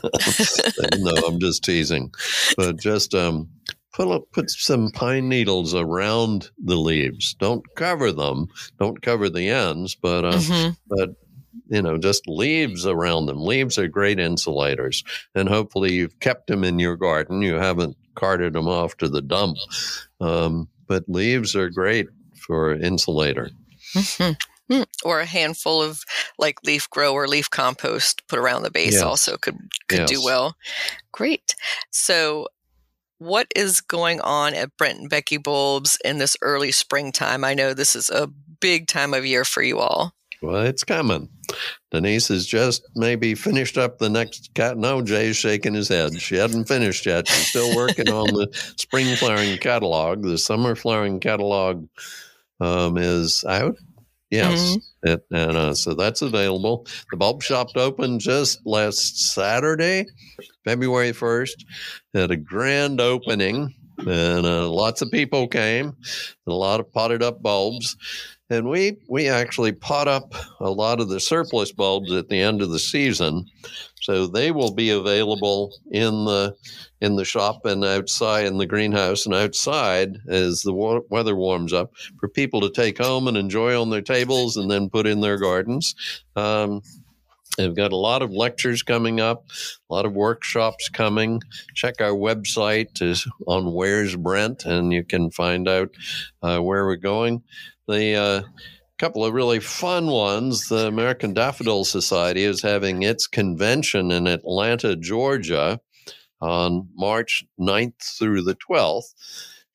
No, I'm just teasing. But just um, put, up, put some pine needles around the leaves. Don't cover them. Don't cover the ends, but uh, mm-hmm. but you know, just leaves around them. Leaves are great insulators. And hopefully you've kept them in your garden. You haven't carted them off to the dump. Um, but leaves are great for insulator. Mm-hmm. Or a handful of like leaf grow or leaf compost put around the base yes. also could, could yes. do well. Great. So what is going on at Brent and Becky Bulbs in this early springtime? I know this is a big time of year for you all. Well, it's coming. Denise has just maybe finished up the next cat. No, Jay's shaking his head. She hadn't finished yet. She's still working on the spring flowering catalog. The summer flowering catalog um, is out. Yes. Mm-hmm. It, and uh, so that's available. The bulb shop opened just last Saturday, February first, at a grand opening. And uh, lots of people came, a lot of potted up bulbs. And we we actually pot up a lot of the surplus bulbs at the end of the season, so they will be available in the in the shop and outside in the greenhouse and outside as the wa- weather warms up for people to take home and enjoy on their tables and then put in their gardens. Um, they've got a lot of lectures coming up, a lot of workshops coming. Check our website is on Where's Brent, and you can find out uh, where we're going. The uh, couple of really fun ones. The American Daffodil Society is having its convention in Atlanta, Georgia on March ninth through the twelfth.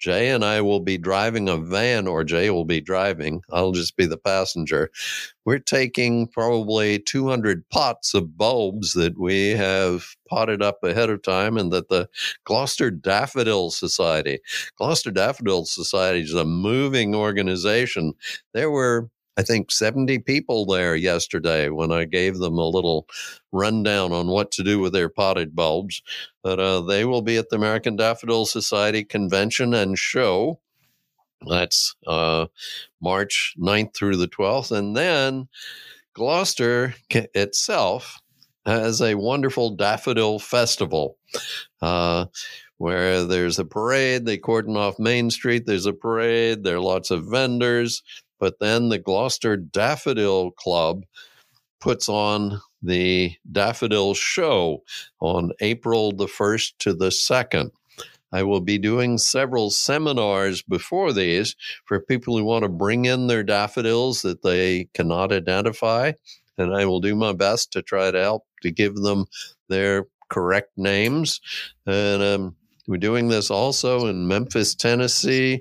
Jay and I will be driving a van, or Jay will be driving. I'll just be the passenger. We're taking probably two hundred pots of bulbs that we have potted up ahead of time, and that the Gloucester Daffodil Society, Gloucester Daffodil Society is a moving organization. There were, I think, seventy people there yesterday when I gave them a little rundown on what to do with their potted bulbs. But uh, they will be at the American Daffodil Society Convention and Show. That's uh, March ninth through the twelfth. And then Gloucester itself has a wonderful daffodil festival uh, where there's a parade. They cordon off Main Street. There's a parade. There are lots of vendors. But then the Gloucester Daffodil Club puts on the Daffodil Show on April the first to the second. I will be doing several seminars before these for people who want to bring in their daffodils that they cannot identify. And I will do my best to try to help to give them their correct names. And um, we're doing this also in Memphis, Tennessee,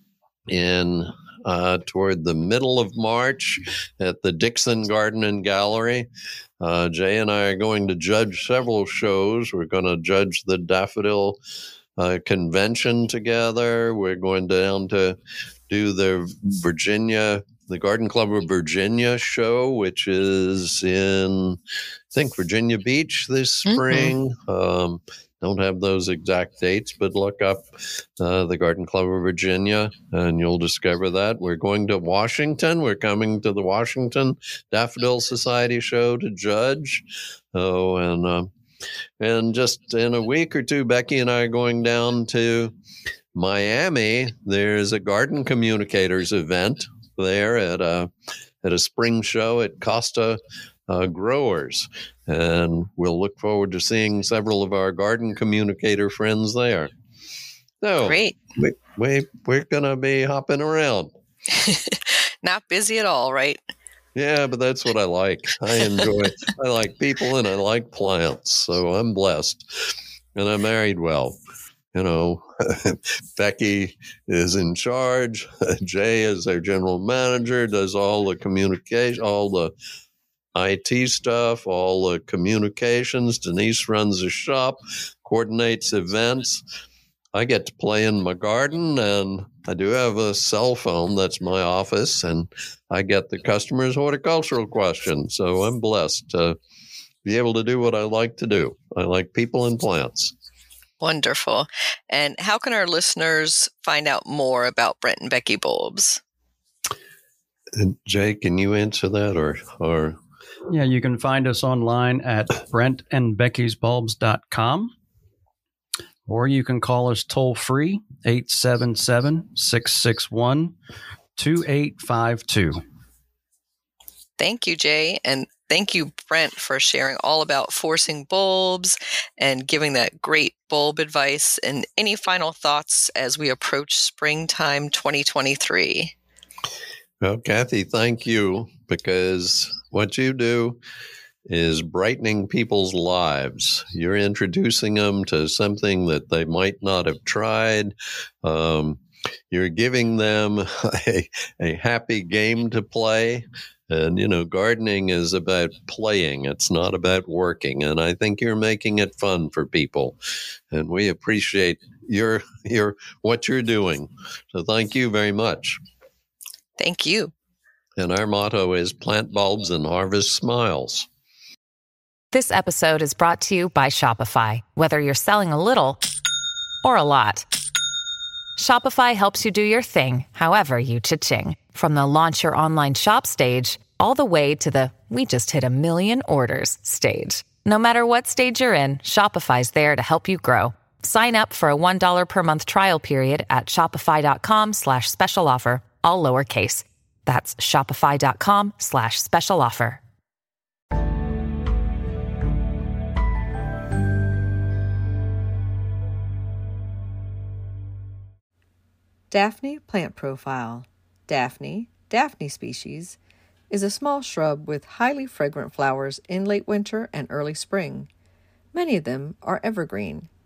in Uh, toward the middle of March at the Dixon Garden and Gallery. Uh, Jay and I are going to judge several shows. We're going to judge the Daffodil uh, Convention together. We're going down to do the Virginia, the Garden Club of Virginia show, which is in, I think, Virginia Beach this spring. Mm-hmm. Um, Don't have those exact dates, but look up uh, the Garden Club of Virginia, and you'll discover that. We're going to Washington. We're coming to the Washington Daffodil Society show to judge. Oh, and uh, and just in a week or two, Becky and I are going down to Miami. There's a Garden Communicators event there at a at a spring show at Costa uh, Growers. And we'll look forward to seeing several of our garden communicator friends there. So great. We, we, we're going to be hopping around. Not busy at all, right? Yeah, but that's what I like. I enjoy it. I like people and I like plants. So I'm blessed. And I'm married well. You know, Becky is in charge. Jay is our general manager, does all the communication, all the I T stuff, all the communications. Denise runs the shop, coordinates events. I get to play in my garden, and I do have a cell phone. That's my office, and I get the customers' horticultural questions. So I'm blessed to be able to do what I like to do. I like people and plants. Wonderful. And how can our listeners find out more about Brent and Becky bulbs? And Jay, can you answer that, or or? Yeah, you can find us online at brent and beckys bulbs dot com, or you can call us toll free, eight seven seven, six six one, two eight five two. Thank you, Jay. And thank you, Brent, for sharing all about forcing bulbs and giving that great bulb advice. And any final thoughts as we approach springtime twenty twenty-three? Well, Kathy, thank you, because what you do is brightening people's lives. You're introducing them to something that they might not have tried. Um, you're giving them a, a happy game to play. And, you know, gardening is about playing. It's not about working. And I think you're making it fun for people. And we appreciate your your what you're doing. So thank you very much. Thank you. And our motto is plant bulbs and harvest smiles. This episode is brought to you by Shopify. Whether you're selling a little or a lot, Shopify helps you do your thing, however you cha-ching. From the launch your online shop stage, all the way to the we just hit a million orders stage. No matter what stage you're in, Shopify's there to help you grow. Sign up for a one dollar per month trial period at shopify.com slash special offer, all lowercase. That's shopify.com slash special offer. Daphne plant profile. Daphne, Daphne species, is a small shrub with highly fragrant flowers in late winter and early spring. Many of them are evergreen.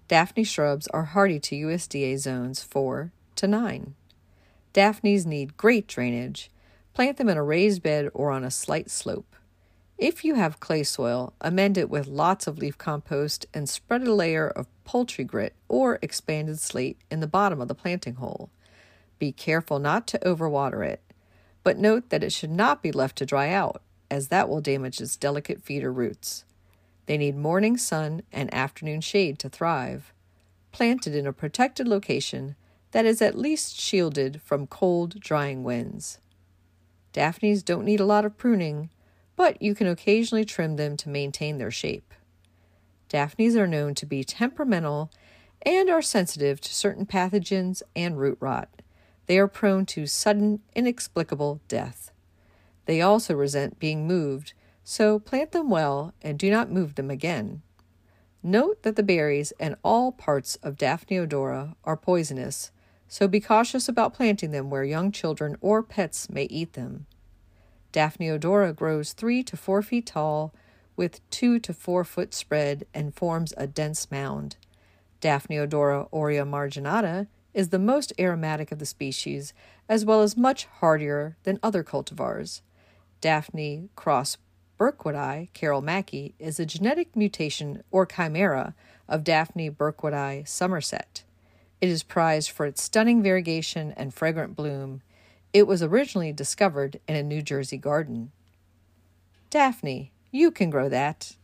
Daphne shrubs are hardy to U S D A zones four to nine. Daphnes need great drainage. Plant them in a raised bed or on a slight slope. If you have clay soil, amend it with lots of leaf compost and spread a layer of poultry grit or expanded slate in the bottom of the planting hole. Be careful not to overwater it, but note that it should not be left to dry out, as that will damage its delicate feeder roots. They need morning sun and afternoon shade to thrive. Planted in a protected location that is at least shielded from cold, drying winds. Daphnes don't need a lot of pruning, but you can occasionally trim them to maintain their shape. Daphnes are known to be temperamental and are sensitive to certain pathogens and root rot. They are prone to sudden, inexplicable death. They also resent being moved, so plant them well and do not move them again. Note that the berries and all parts of Daphne odora are poisonous, so be cautious about planting them where young children or pets may eat them. Daphne odora grows three to four feet tall with two to four foot spread and forms a dense mound. Daphne odora aurea marginata is the most aromatic of the species, as well as much hardier than other cultivars. Daphne cross burkwoodii Carol Mackey is a genetic mutation or chimera of Daphne burkwoodii Somerset. It is prized for its stunning variegation and fragrant bloom. It was originally discovered in a New Jersey garden. Daphne, you can grow that.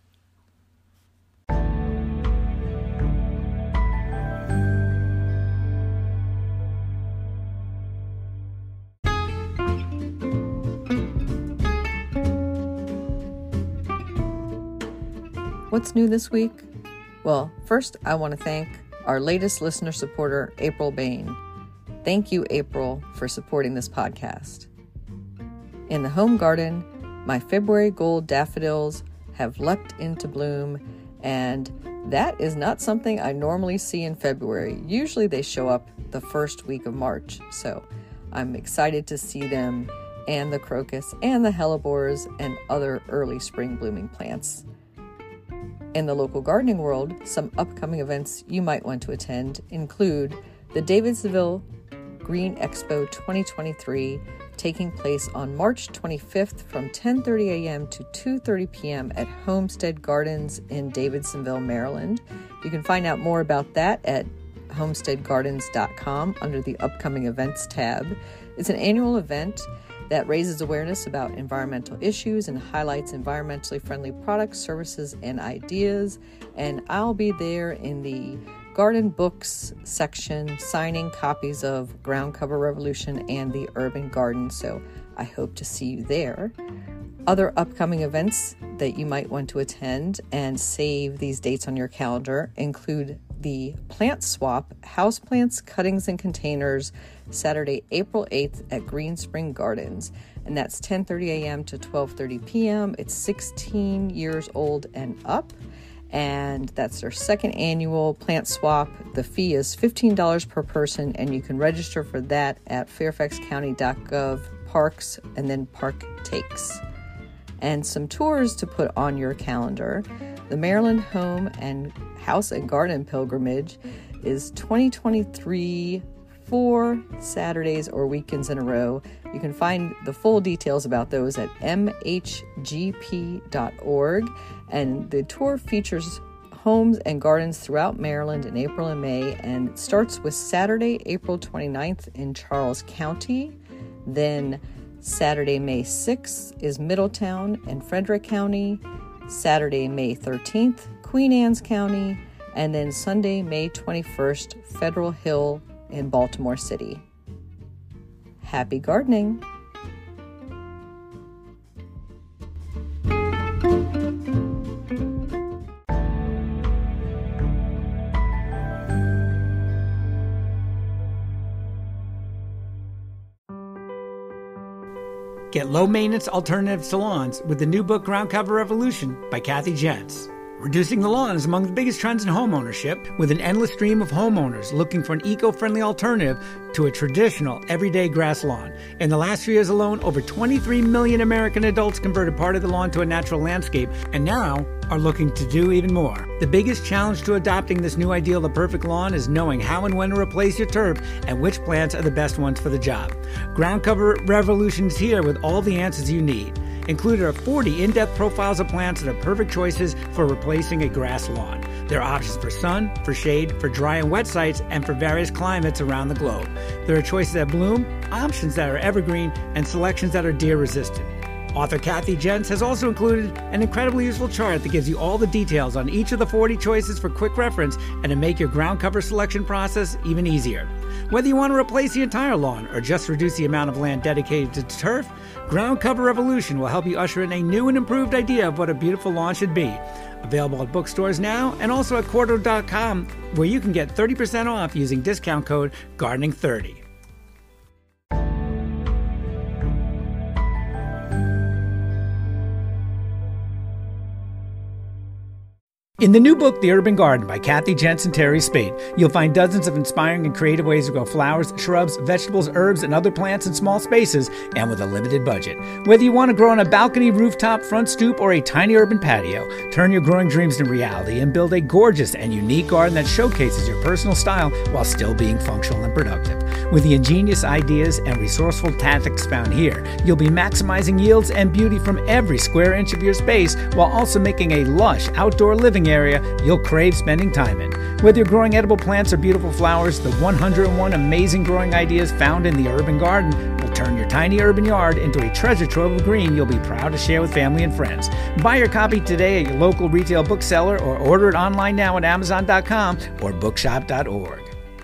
What's new this week? Well, first I want to thank our latest listener supporter, April Bain. Thank you, April, for supporting this podcast. In the home garden, my February gold daffodils have leapt into bloom, and that is not something I normally see in February. Usually they show up the first week of March, so I'm excited to see them and the crocus and the hellebores and other early spring blooming plants. In the local gardening world, some upcoming events you might want to attend include the Davidsonville Green Expo twenty twenty-three, taking place on March twenty-fifth from ten thirty a.m. to two thirty p.m. at Homestead Gardens in Davidsonville, Maryland. You can find out more about that at homestead gardens dot com under the Upcoming Events tab. It's an annual event that raises awareness about environmental issues and highlights environmentally friendly products, services, and ideas. And I'll be there in the garden books section signing copies of Ground Cover Revolution and the Urban Garden, so I hope to see you there. Other upcoming events that you might want to attend and save these dates on your calendar include the Plant Swap Houseplants, Cuttings, and Containers, Saturday, April eighth at Green Spring Gardens, and that's ten thirty a.m. to twelve thirty p.m. It's sixteen years old and up, and that's their second annual Plant Swap. The fee is fifteen dollars per person, and you can register for that at fairfax county dot gov parks and then Park Takes. And some tours to put on your calendar. The Maryland Home and House and Garden Pilgrimage is twenty twenty-three, four Saturdays or weekends in a row. You can find the full details about those at m h g p dot org. And the tour features homes and gardens throughout Maryland in April and May, and it starts with Saturday, April twenty-ninth in Charles County. Then Saturday, May sixth is Middletown and Frederick County. Saturday, May thirteenth, Queen Anne's County. And then Sunday, May twenty-first, Federal Hill in Baltimore City. Happy gardening! Get low-maintenance alternatives to lawns with the new book Ground Cover Revolution by Kathy Jentz. Reducing the lawn is among the biggest trends in homeownership, with an endless stream of homeowners looking for an eco-friendly alternative to a traditional, everyday grass lawn. In the last few years alone, over twenty-three million American adults converted part of the lawn to a natural landscape, and now are looking to do even more. The biggest challenge to adopting this new ideal of the perfect lawn is knowing how and when to replace your turf and which plants are the best ones for the job. Ground Cover Revolution is here with all the answers you need. Included are forty in-depth profiles of plants that are perfect choices for replacing a grass lawn. There are options for sun, for shade, for dry and wet sites, and for various climates around the globe. There are choices that bloom, options that are evergreen, and selections that are deer-resistant. Author Kathy Jentz has also included an incredibly useful chart that gives you all the details on each of the forty choices for quick reference and to make your ground cover selection process even easier. Whether you want to replace the entire lawn or just reduce the amount of land dedicated to turf, Ground Cover Revolution will help you usher in a new and improved idea of what a beautiful lawn should be. Available at bookstores now and also at Quarto dot com, where you can get thirty percent off using discount code gardening thirty. In the new book, The Urban Garden by Kathy Jentz and Terry Spade, you'll find dozens of inspiring and creative ways to grow flowers, shrubs, vegetables, herbs, and other plants in small spaces and with a limited budget. Whether you want to grow on a balcony, rooftop, front stoop, or a tiny urban patio, turn your growing dreams into reality and build a gorgeous and unique garden that showcases your personal style while still being functional and productive. With the ingenious ideas and resourceful tactics found here, you'll be maximizing yields and beauty from every square inch of your space while also making a lush outdoor living area you'll crave spending time in. Whether you're growing edible plants or beautiful flowers, the one hundred and one amazing growing ideas found in The Urban Garden will turn your tiny urban yard into a treasure trove of green you'll be proud to share with family and friends. Buy your copy today at your local retail bookseller or order it online now at amazon dot com or bookshop dot org.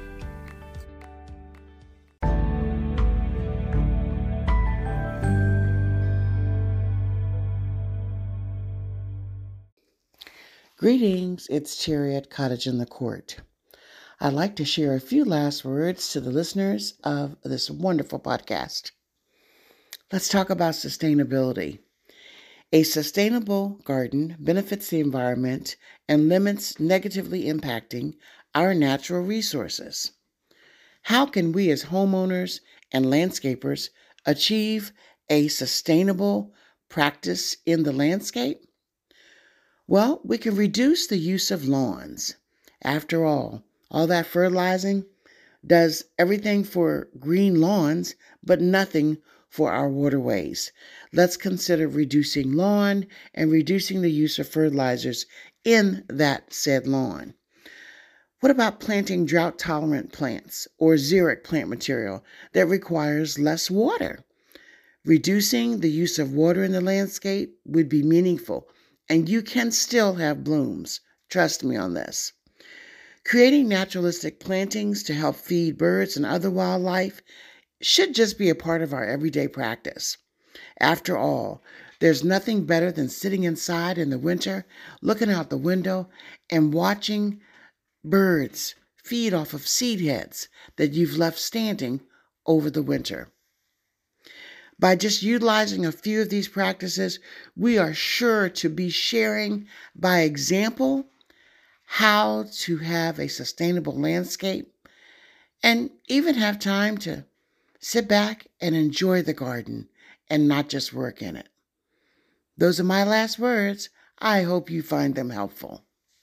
Greetings, it's Cherry at Cottage in the Court. I'd like to share a few last words to the listeners of this wonderful podcast. Let's talk about sustainability. A sustainable garden benefits the environment and limits negatively impacting our natural resources. How can we as homeowners and landscapers achieve a sustainable practice in the landscape? Well, we can reduce the use of lawns. After all, all that fertilizing does everything for green lawns, but nothing for our waterways. Let's consider reducing lawn and reducing the use of fertilizers in that said lawn. What about planting drought-tolerant plants or xeric plant material that requires less water? Reducing the use of water in the landscape would be meaningful, and you can still have blooms. Trust me on this. Creating naturalistic plantings to help feed birds and other wildlife should just be a part of our everyday practice. After all, there's nothing better than sitting inside in the winter, looking out the window, and watching birds feed off of seed heads that you've left standing over the winter. By just utilizing a few of these practices, we are sure to be sharing by example how to have a sustainable landscape and even have time to sit back and enjoy the garden and not just work in it. Those are my last words. I hope you find them helpful.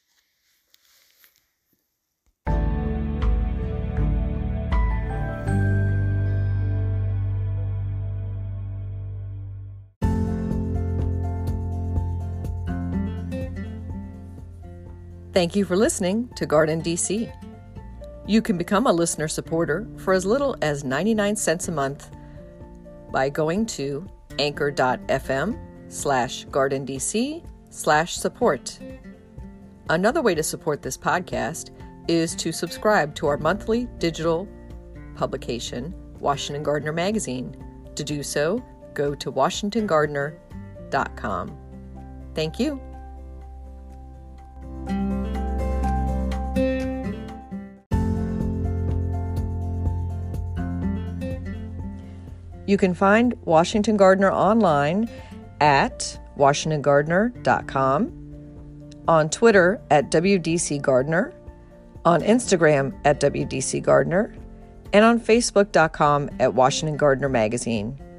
Thank you for listening to Garden D C. You can become a listener supporter for as little as ninety-nine cents a month by going to anchor.fm slash gardendc slash support. Another way to support this podcast is to subscribe to our monthly digital publication, Washington Gardener Magazine. To do so, go to washington gardener dot com. Thank you. You can find Washington Gardener online at washington gardener dot com. on Twitter at W D C Gardener, on Instagram at W D C Gardener, and on Facebook dot com at Washington Gardener Magazine.